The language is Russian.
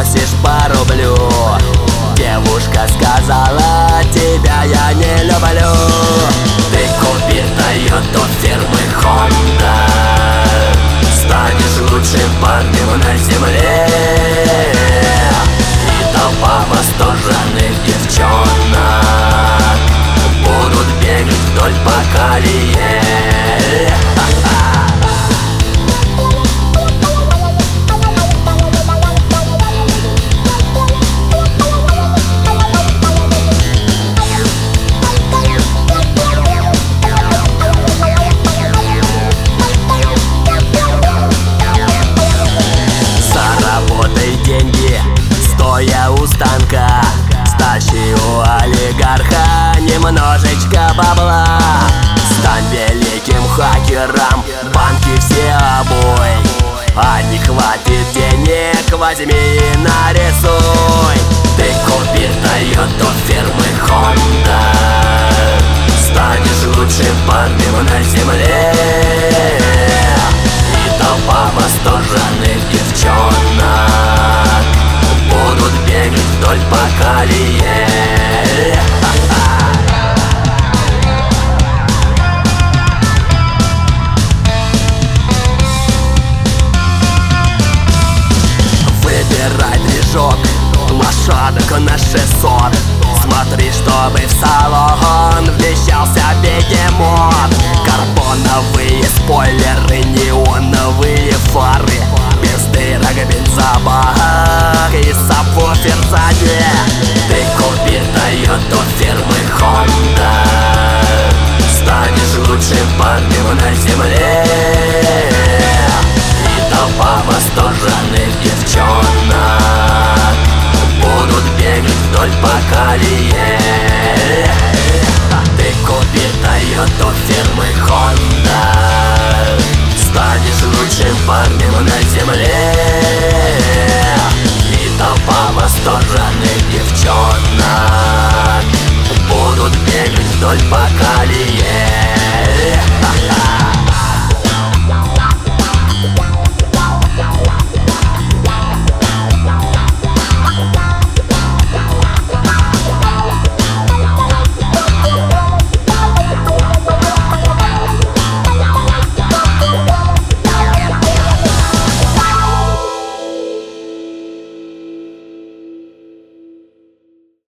просишь по рублю. Девушка сказала: тебя я не люблю. Ты купи Тойоту фирмы Honda, станешь лучшим парнем на земле. И толпа восторженных девчонок будут бегать вдоль по колее. Стоя у станка, стащи у олигарха немножечко бабла. Стань великим хакером, банки все обой. А не хватит денег, возьми и нарисуй. Ты купи Тойоту фирмы Honda, станешь лучшим парнем на земле. И толпа восторженных девчонок будут бегать вдоль по колее. Выбирай движок, лошадок на 600. Смотри, чтобы в салон вмещался бегемот. Карбоновые спойлеры, неоновые фары, без дырок, бензобак и сабвуфер сзади. Ты купи Тойоту фирмы Honda, станешь лучшим парнем на земле. И толпа восторженных девчонок будут бегать вдоль по колее. Ты купи Тойоту фирмы Honda, станешь лучшим парнем на земле. И толпа восторженных девчонок будут бегать вдоль по колее.